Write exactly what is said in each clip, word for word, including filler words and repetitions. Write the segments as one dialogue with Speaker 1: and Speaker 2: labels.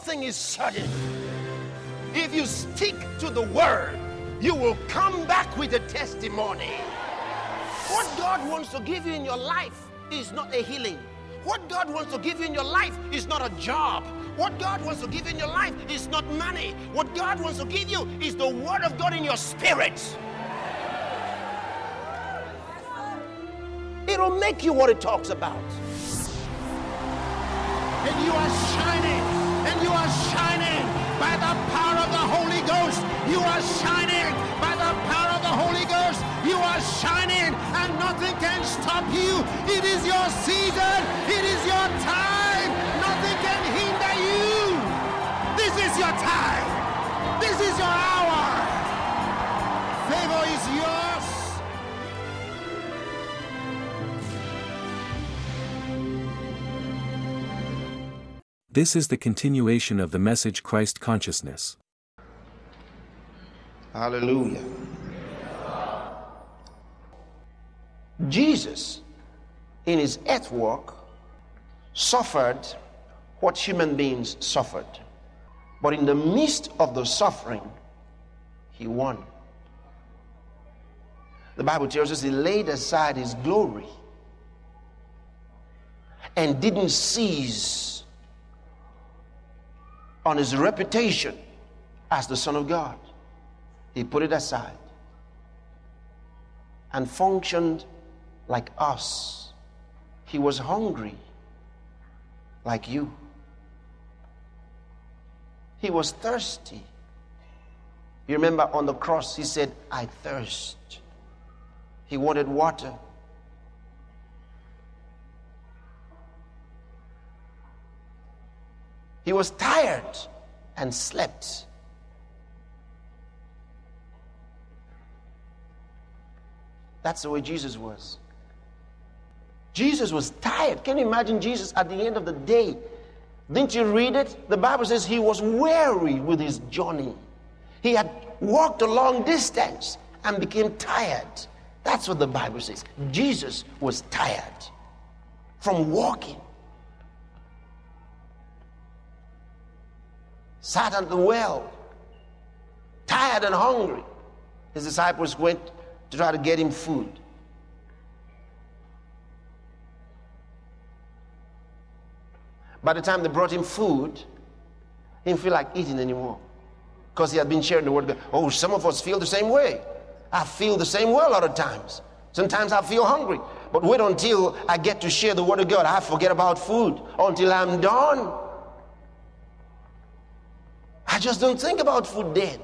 Speaker 1: thing is certain. If you stick to the word, you will come back with a testimony. What God wants to give you in your life is not a healing. What God wants to give you in your life is not a job. What God wants to give you in your life is not money. What God wants to give you is the word of God in your spirit. It'll make you what it talks about. And you are shining, and you are shining by the power of the Holy Ghost. You are shining by the power of the Holy Ghost. You are shining, and nothing can stop you. It is your season. It is your time. Nothing can hinder you. This is your time. This is your hour. Favor is yours.
Speaker 2: This is the continuation of the message Christ Consciousness.
Speaker 1: Hallelujah. Jesus, in his earth walk, suffered what human beings suffered. But in the midst of the suffering, he won. The Bible tells us he laid aside his glory and didn't seize on his reputation as the Son of God. He put it aside and functioned like us. He was hungry like you. He was thirsty. You remember on the cross he said, I thirst. He wanted water. He was tired and slept. That's the way Jesus was. Jesus was tired. Can you imagine Jesus at the end of the day? Didn't you read it? The Bible says he was weary with his journey. He had walked a long distance and became tired. That's what the Bible says. Jesus was tired from walking. Sat at the well, tired and hungry. His disciples went to try to get him food. By the time they brought him food, he didn't feel like eating anymore because he had been sharing the word of God. Oh, some of us feel the same way. I feel the same way a lot of times. Sometimes I feel hungry, but wait until I get to share the word of God. I forget about food until I'm done. I just don't think about food then.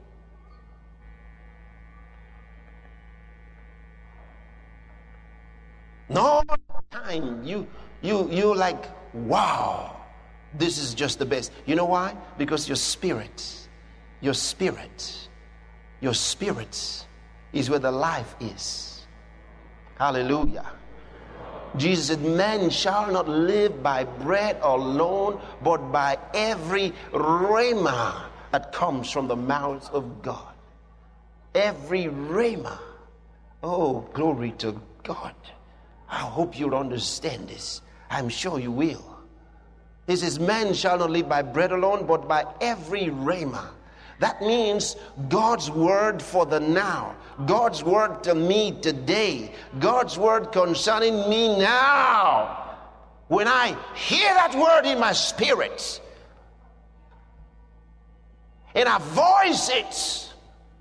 Speaker 1: No time you you you like, wow, this is just the best. You know why? Because your spirit, your spirit, your spirit is where the life is. Hallelujah. Jesus said, man shall not live by bread alone, but by every rhema that comes from the mouth of God. Every rhema. Oh, glory to God. I hope you'll understand this. I'm sure you will. He says, man shall not live by bread alone, but by every rhema. That means God's word for the now. God's word to me today. God's word concerning me now. When I hear that word in my spirit and I voice it,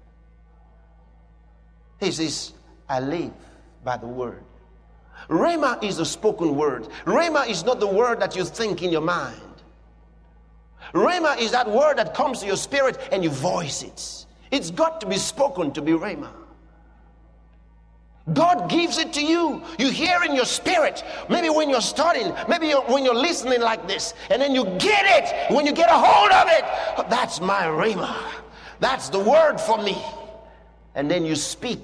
Speaker 1: he says, I live by the word. Rhema is the spoken word. Rhema is not the word that you think in your mind. Rhema is that word that comes to your spirit and you voice it. It's got to be spoken to be rhema. God gives it to you. You hear in your spirit. Maybe when you're studying, maybe you're, when you're listening like this, and then you get it. When you get a hold of it, that's my rhema. That's the word for me. And then you speak.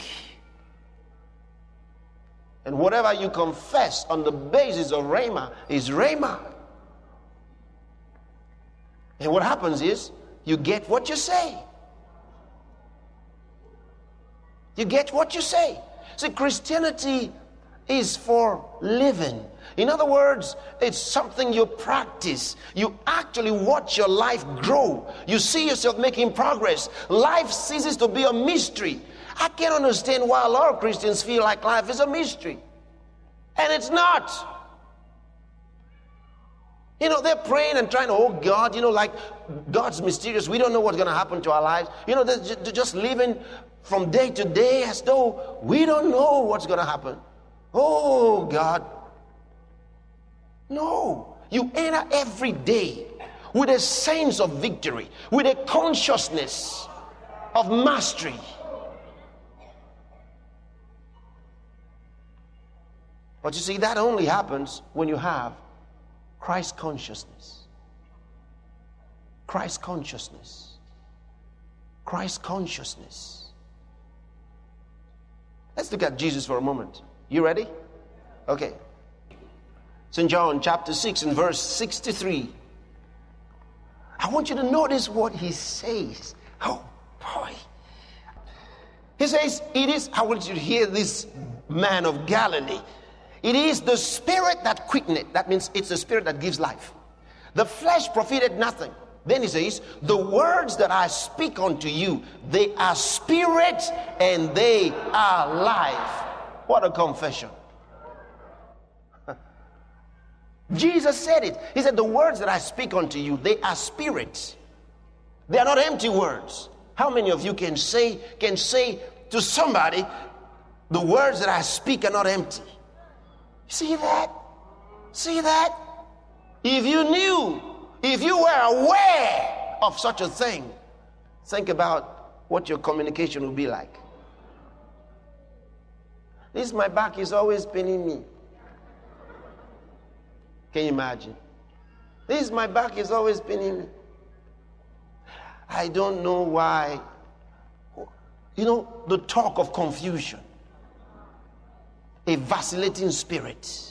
Speaker 1: And whatever you confess on the basis of rhema is rhema. And what happens is, you get what you say. You get what you say. See, Christianity is for living. In other words, it's something you practice. You actually watch your life grow. You see yourself making progress. Life ceases to be a mystery. I can't understand why a lot of Christians feel like life is a mystery. And it's not. You know, they're praying and trying to, oh God, you know, like God's mysterious. We don't know what's going to happen to our lives. You know, they're just living from day to day as though we don't know what's going to happen. Oh God. No. You enter every day with a sense of victory, with a consciousness of mastery. But you see, that only happens when you have Christ consciousness. Christ consciousness. Christ consciousness. Let's look at Jesus for a moment. You ready? Okay. Saint John chapter six and verse sixty-three. I want you to notice what he says. Oh boy. He says, it is, I want you to hear this man of Galilee. It is the spirit that quickeneth. That means it's the spirit that gives life. The flesh profited nothing. Then he says, the words that I speak unto you, they are spirit and they are life. What a confession. Jesus said it. He said, the words that I speak unto you, they are spirit. They are not empty words. How many of you can say, can say to somebody, the words that I speak are not empty? See that? See that? If you knew, if you were aware of such a thing, think about what your communication would be like. This, my back is always paining me. Can you imagine? This, my back is always paining me. I don't know why. You know, the talk of confusion. A vacillating spirit.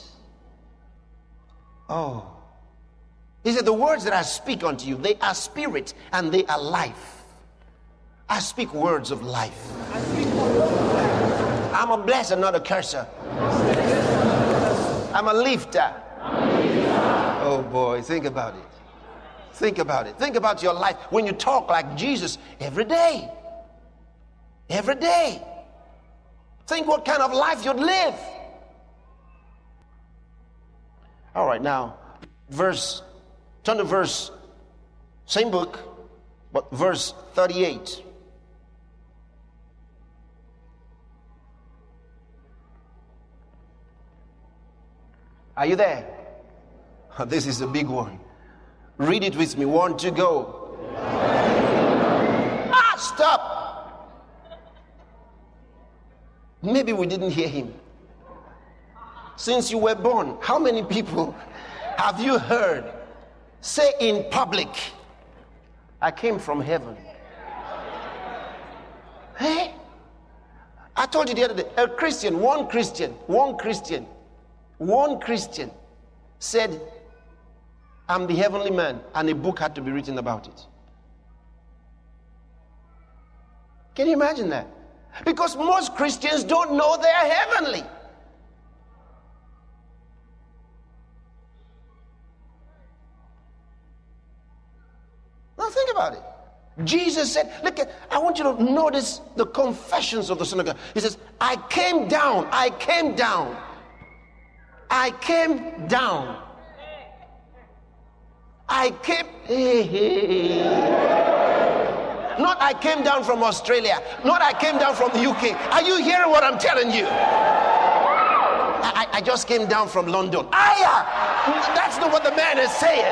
Speaker 1: Oh. He said, the words that I speak unto you, they are spirit and they are life. I speak words of life. I'm a blesser, not a curser. I'm a lifter. Oh boy, think about it. Think about it. Think about your life when you talk like Jesus every day. Every day. Think what kind of life you'd live. All right, now, verse, turn to verse, same book, but verse thirty-eight. Are you there? Oh, this is a big one. Read it with me. One, two, go. Ah, stop. Maybe we didn't hear him. Since you were born, how many people have you heard say in public, I came from heaven? Hey? I told you the other day, a Christian, one Christian, one Christian, one Christian said, I'm the heavenly man, and a book had to be written about it. Can you imagine that? Because most Christians don't know they are heavenly. Now think about it. Jesus said, look at, I want you to notice the confessions of the Son of God. He says, I came down, I came down. I came down. I came, hey, hey. Not I came down from Australia. Not I came down from the U K. Are you hearing what I'm telling you? I, I just came down from London. Aya! That's not what the man is saying.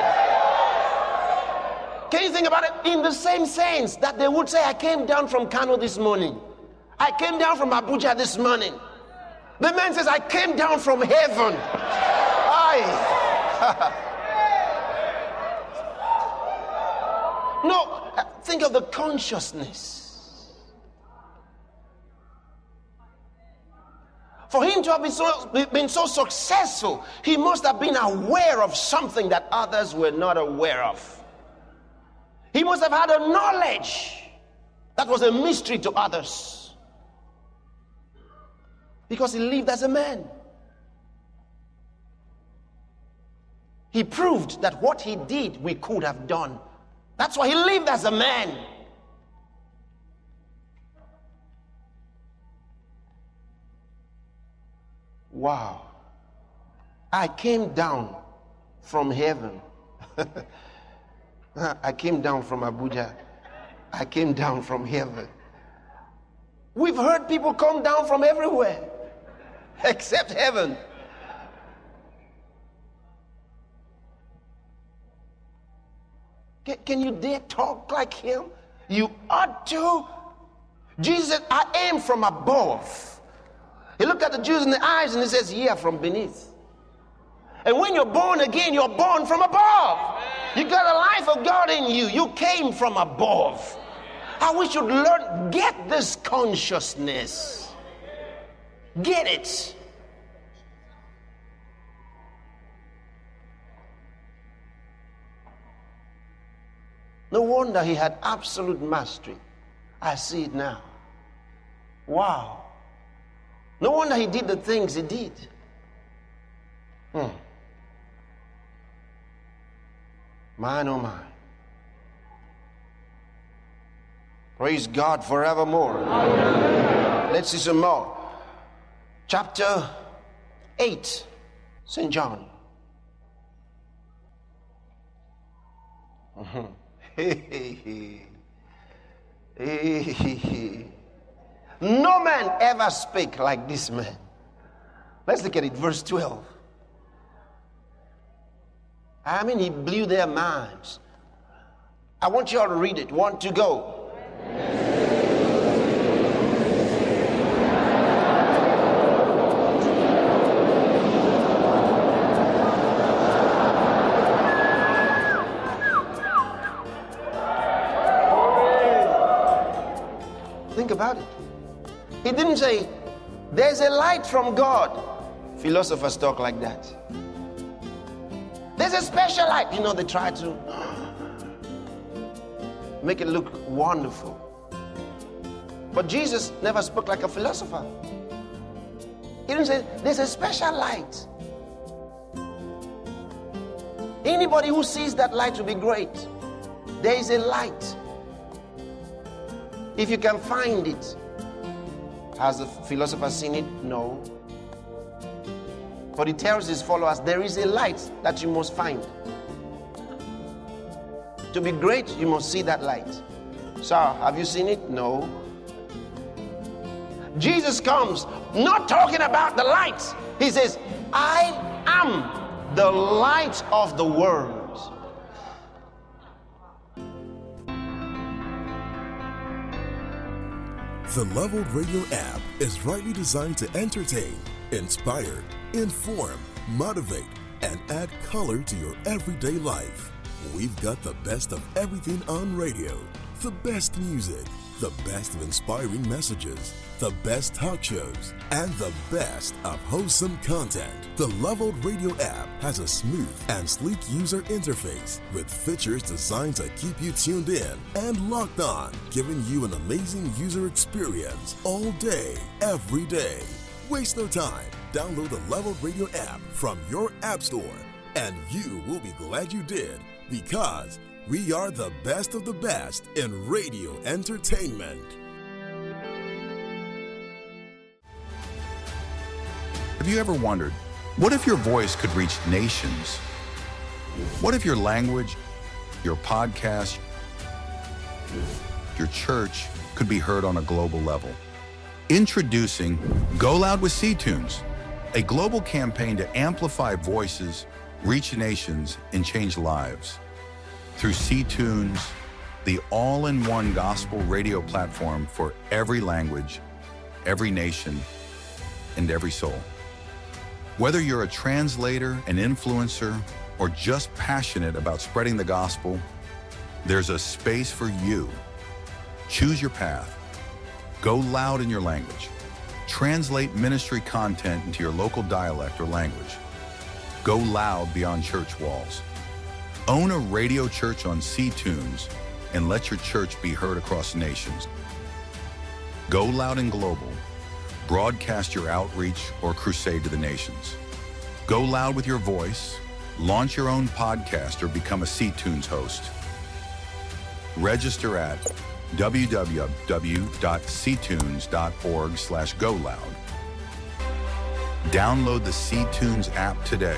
Speaker 1: Can you think about it? In the same sense that they would say, I came down from Kano this morning. I came down from Abuja this morning. The man says, I came down from heaven. Aye. No, think of the consciousness. For him to have been so, been so successful, he must have been aware of something that others were not aware of. He must have had a knowledge that was a mystery to others. Because he lived as a man. He proved that what he did, we could have done. That's why he lived as a man. Wow. I came down from heaven. I came down from Abuja. I came down from heaven. We've heard people come down from everywhere except heaven. Can, can you dare talk like him? You ought to. Jesus said, I am from above. He looked at the Jews in the eyes and he says, ye are from beneath. And when you're born again, you're born from above. You got a life of God in you. You came from above. How we should learn, get this consciousness. Get it. No wonder he had absolute mastery. I see it now. Wow. No wonder he did the things he did. Hmm. Mine, oh mine. Praise God forevermore. Amen. Let's see some more. Chapter eight, Saint John. Mm-hmm. No man ever spake like this man. Let's look at it, verse twelve. I mean, he blew their minds. I want you all to read it. One to go. Think about it. He didn't say, there's a light from God. Philosophers talk like that. There's a special light. You know, they try to make it look wonderful. But Jesus never spoke like a philosopher. He didn't say, there's a special light. Anybody who sees that light will be great. There is a light. If you can find it. Has the philosopher seen it? No. But he tells his followers, there is a light that you must find. To be great, you must see that light. Sir, have you seen it? No. Jesus comes, not talking about the light. He says, I am the light of the world.
Speaker 3: The Leveled Radio app is rightly designed to entertain, inspire, inform, motivate, and add color to your everyday life. We've got the best of everything on radio, the best music, the best of inspiring messages, the best talk shows, and the best of wholesome content. The Leveled Radio app has a smooth and sleek user interface with features designed to keep you tuned in and locked on, giving you an amazing user experience all day, every day. Waste no time. Download the Leveled Radio app from your app store, and you will be glad you did, because we are the best of the best in radio entertainment.
Speaker 4: Have you ever wondered, what if your voice could reach nations? What if your language, your podcast, your church could be heard on a global level? Introducing Go Loud with C-Tunes, a global campaign to amplify voices, reach nations, and change lives. Through C-Tunes, the all-in-one gospel radio platform for every language, every nation, and every soul. Whether you're a translator, an influencer, or just passionate about spreading the gospel, there's a space for you. Choose your path. Go loud in your language. Translate ministry content into your local dialect or language. Go loud beyond church walls. Own a radio church on C-Tunes and let your church be heard across nations. Go loud and global. Broadcast your outreach or crusade to the nations. Go loud with your voice. Launch your own podcast or become a C-Tunes host. Register at w w w dot c tunes dot org slash go loud. Download the C-Tunes app today.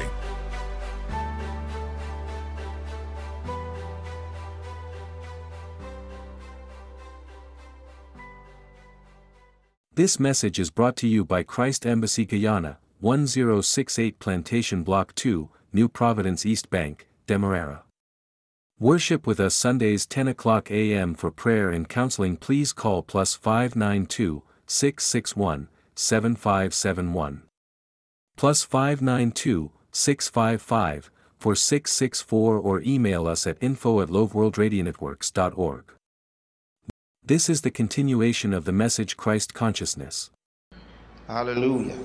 Speaker 2: This message is brought to you by Christ Embassy Guyana, one zero six eight Plantation Block two, New Providence East Bank, Demerara. Worship with us Sundays ten o'clock a m For prayer and counseling please call plus five nine two, six six one, seven five seven one. Plus five nine two, six five five, four six six four or email us at info at loveworldradionetworks dot org. This is the continuation of the message Christ Consciousness.
Speaker 1: Hallelujah.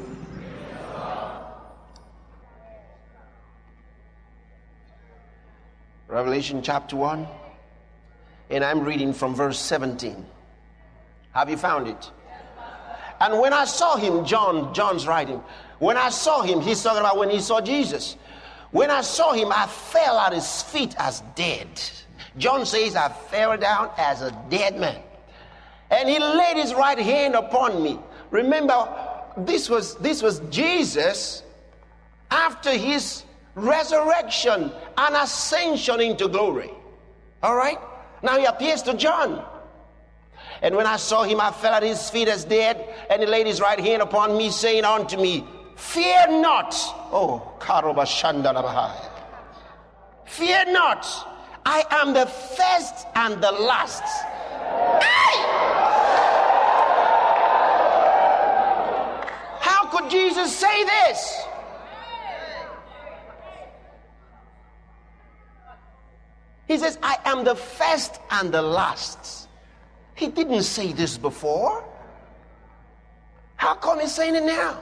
Speaker 1: Revelation chapter one, and I'm reading from verse seventeen. Have you found it? And when I saw him, John, John's writing, when I saw him, he's talking about when he saw Jesus. When I saw him, I fell at his feet as dead. John says, I fell down as a dead man. And he laid his right hand upon me. Remember, this was, this was Jesus after his resurrection and ascension into glory. All right? Now he appears to John. And when I saw him, I fell at his feet as dead, and he laid his right hand upon me, saying unto me, fear not. Oh, Karoba Shandalabahai. Fear not. I am the first and the last. Hey! How could Jesus say this? He says, I am the first and the last. He didn't say this before. How come he's saying it now?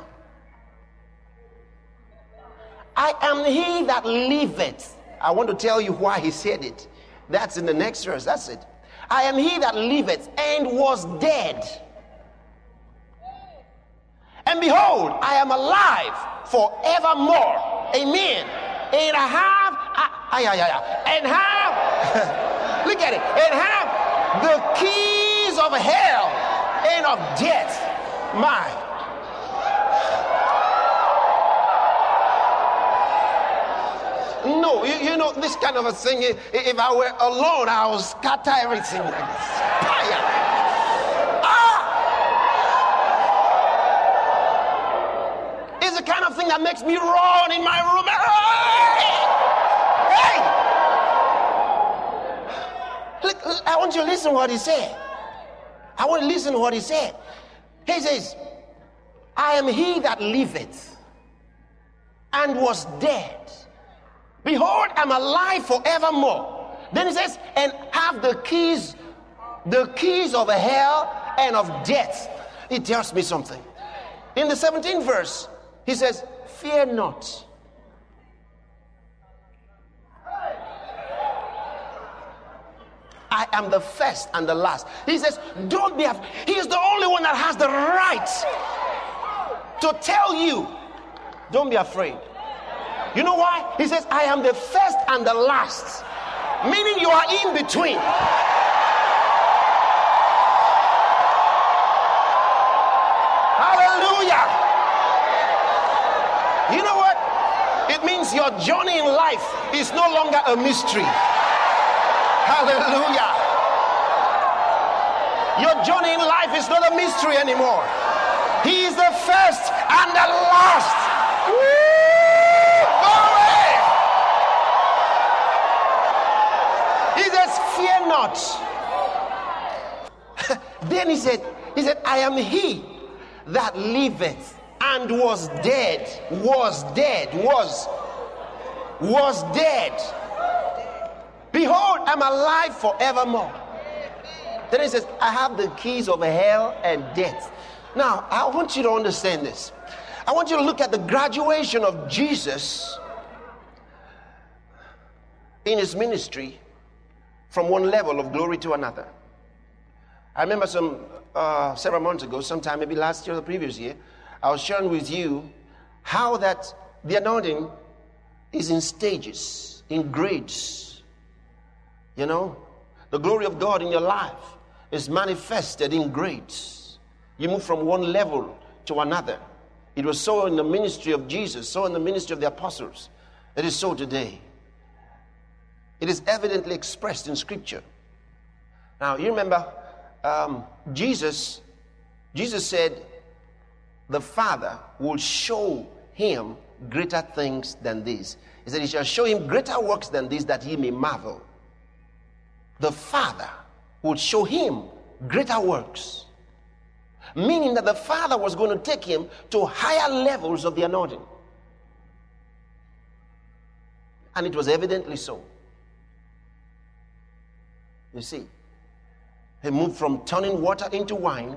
Speaker 1: I am he that liveth. I want to tell you why he said it. That's in the next verse. That's it. I am he that liveth and was dead. And behold, I am alive forevermore. Amen. And I have, I, I, I, I, and have, look at it, and have the keys of hell and of death. My. No, you, you know, this kind of a thing, if I were alone, I would scatter everything like this. Ah! It's the kind of thing that makes me run in my room. Hey! Look, I want you to listen to what he said. I want to listen to what he said. He says, I am he that liveth and was dead. Behold, I'm alive forevermore. Then he says, and have the keys, the keys of hell and of death. It tells me something. In the seventeenth verse, he says, fear not. I am the first and the last. He says, don't be afraid. He is the only one that has the right to tell you, don't be afraid. You know why? He says, I am the first and the last. Meaning you are in between. Hallelujah. You know what? It means your journey in life is no longer a mystery. Hallelujah. Your journey in life is not a mystery anymore. He is the first and the last. Woo! He says, fear not. Then he said, he said, I am he that liveth and was dead, was dead, was, was dead. Behold, I'm alive forevermore. Then he says, I have the keys of hell and death. Now, I want you to understand this. I want you to look at the graduation of Jesus in his ministry from one level of glory to another. I remember some uh, several months ago, sometime maybe last year or the previous year, I was sharing with you how that the anointing is in stages, in grades. You know, the glory of God in your life is manifested in grades. You move from one level to another. It was so in the ministry of Jesus, so in the ministry of the apostles. It is so today. It is evidently expressed in Scripture. Now, you remember, um, Jesus, Jesus said, the Father will show him greater things than these. He said, he shall show him greater works than these, that he may marvel. The Father would show him greater works. Meaning that the Father was going to take him to higher levels of the anointing. And it was evidently so. You see, he moved from turning water into wine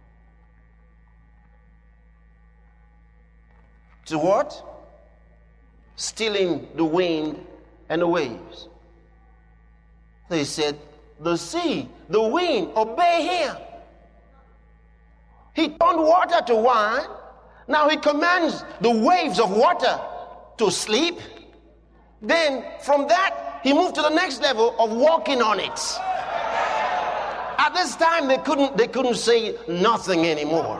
Speaker 1: to what? Stilling the wind and the waves. They said, the sea, the wind, obey him. He turned water to wine. Now he commands the waves of water to sleep. Then from that, he moved to the next level of walking on it. At this time, they couldn't, they couldn't say nothing anymore.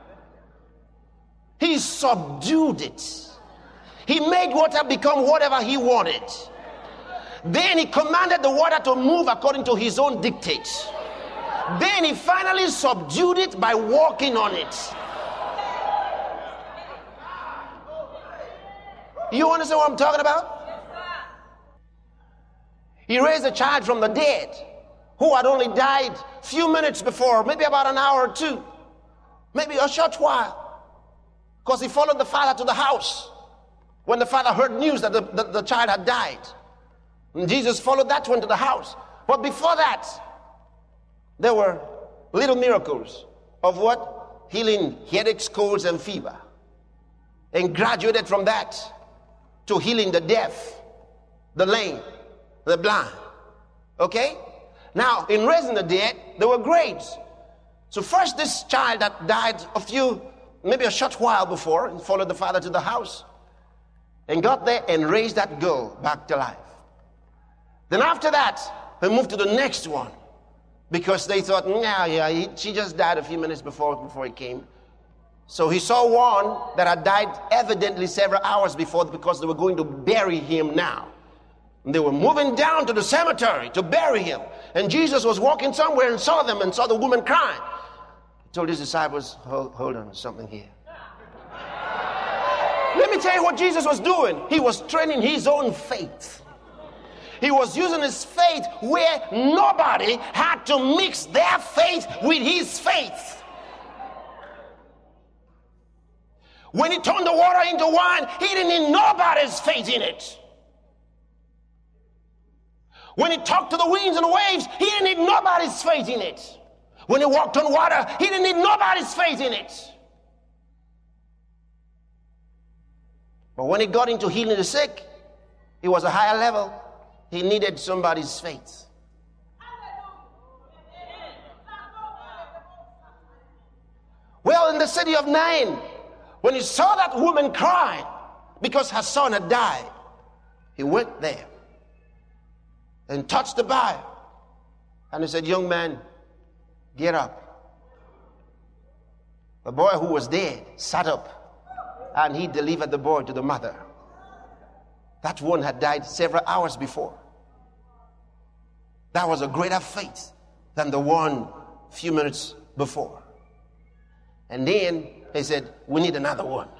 Speaker 1: He subdued it. He made water become whatever he wanted. Then he commanded the water to move according to his own dictates. Then he finally subdued it by walking on it. You understand what I'm talking about? He raised a child from the dead who had only died a few minutes before, maybe about an hour or two, maybe a short while, because he followed the father to the house when the father heard news that the, the, the child had died. And Jesus followed that one to the house. But before that, there were little miracles of what? Healing headaches, colds, and fever. And graduated from that to healing the deaf, the lame, the blind. Okay? Now, in raising the dead, there were grades. So first, this child that died a few, maybe a short while before, he followed the father to the house and got there and raised that girl back to life. Then after that, they moved to the next one because they thought, yeah, yeah, he, she just died a few minutes before, before he came. So he saw one that had died evidently several hours before because they were going to bury him now. And they were moving down to the cemetery to bury him. And Jesus was walking somewhere and saw them and saw the woman crying. He told his disciples, hold, hold on, there's something here. Let me tell you what Jesus was doing. He was training his own faith. He was using his faith where nobody had to mix their faith with his faith. When he turned the water into wine, he didn't need nobody's faith in it. When he talked to the winds and the waves, he didn't need nobody's faith in it. When he walked on water, he didn't need nobody's faith in it. But when he got into healing the sick, it was a higher level. He needed somebody's faith. Well, in the city of Nain, when he saw that woman crying because her son had died, he went there and touched the bier. And he said, young man, get up. The boy who was dead sat up, and he delivered the boy to the mother. That one had died several hours before. That was a greater faith than the one a few minutes before. And then he said, we need another one.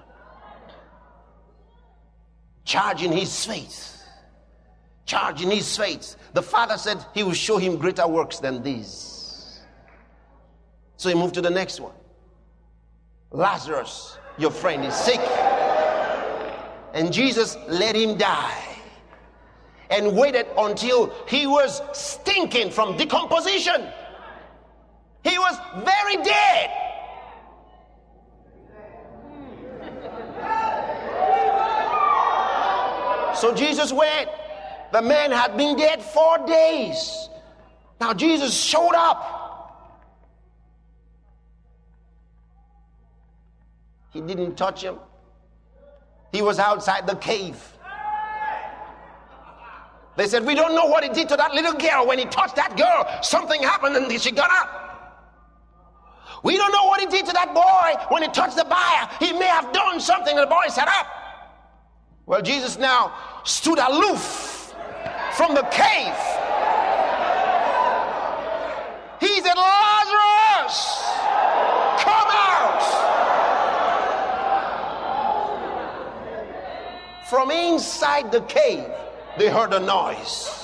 Speaker 1: Charging his faith. Charging his faith. The father said he will show him greater works than these. So he moved to the next one. Lazarus, your friend, is sick. And Jesus let him die and waited until he was stinking from decomposition. He was very dead. So Jesus went. The man had been dead four days. Now Jesus showed up. He didn't touch him. He was outside the cave. They said, we don't know what he did to that little girl. When he touched that girl, something happened and she got up. We don't know what he did to that boy. When he touched the buyer, he may have done something and the boy sat up. Well, Jesus now stood aloof from the cave. He said, Lazarus, come out. From inside the cave, they heard a noise.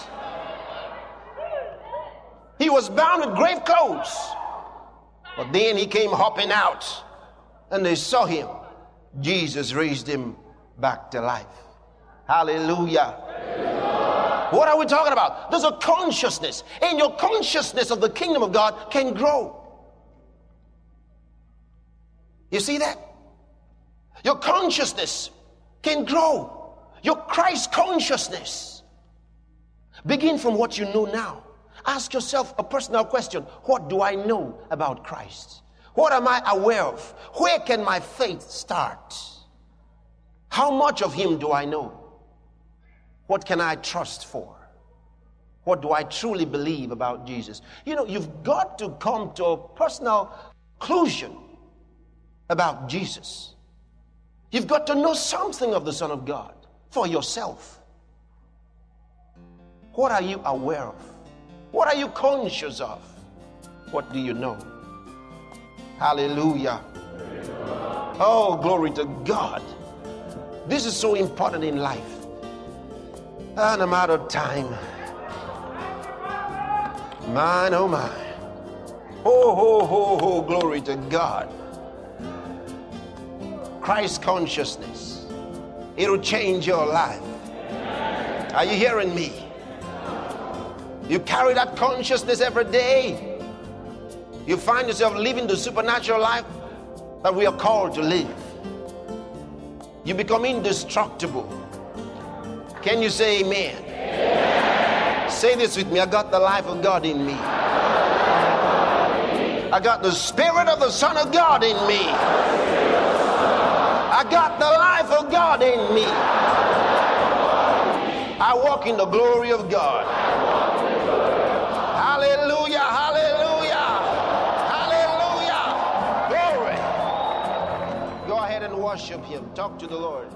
Speaker 1: He was bound with grave clothes. But then he came hopping out, and they saw him. Jesus raised him back to life. Hallelujah. Hallelujah. What are we talking about? There's a consciousness, and your consciousness of the kingdom of God can grow. You see that? Your consciousness can grow. Your Christ consciousness. Begin from what you know now. Ask yourself a personal question. What do I know about Christ? What am I aware of? Where can my faith start? How much of him do I know? What can I trust for? What do I truly believe about Jesus? You know, you've got to come to a personal conclusion about Jesus. You've got to know something of the Son of God for yourself. What are you aware of? What are you conscious of? What do you know? Hallelujah. Oh, glory to God. This is so important in life. And I'm out of time. Mine, oh my. Oh, ho, ho, ho, glory to God. Christ consciousness. It'll change your life. Are you hearing me? You carry that consciousness every day. You find yourself living the supernatural life that we are called to live. You become indestructible. Can you say amen? Amen. Say this with me. I got the life of God in me. I got the Spirit of the Son of God in me. I got the life of God in me. I walk in the glory of God. Hallelujah, hallelujah, hallelujah. Glory. Go ahead and worship him. Talk to the Lord.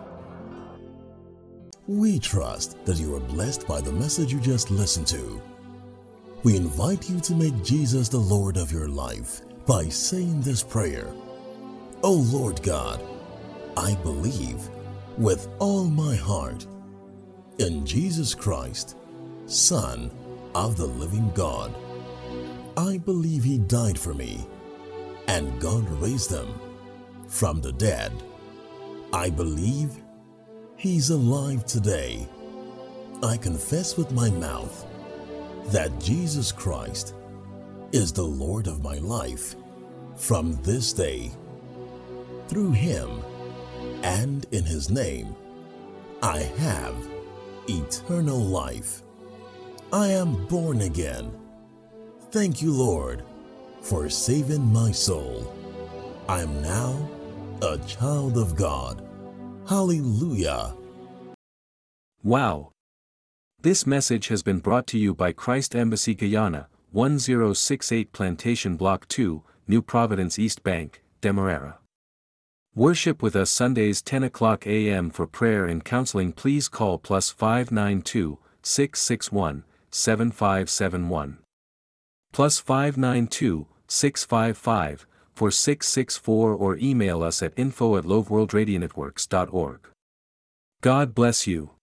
Speaker 3: We trust that you are blessed by the message you just listened to. We invite you to make Jesus the Lord of your life by saying this prayer. Oh Lord God, I believe with all my heart in Jesus Christ, Son of the living God. I believe he died for me and God raised him from the dead. I believe he's alive today. I confess with my mouth that Jesus Christ is the Lord of my life from this day. Through him and in his name, I have eternal life. I am born again. Thank you, Lord, for saving my soul. I am now a child of God. Hallelujah.
Speaker 2: Wow. This message has been brought to you by Christ Embassy Guyana, one zero six eight Plantation Block two, New Providence East Bank, Demerara. Worship with us Sundays ten o'clock a m For prayer and counseling please call plus five nine two, six six one, seven five seven one. Plus five nine two, six five five, four six six four or email us at info at loveworldradionetworks dot org. God bless you.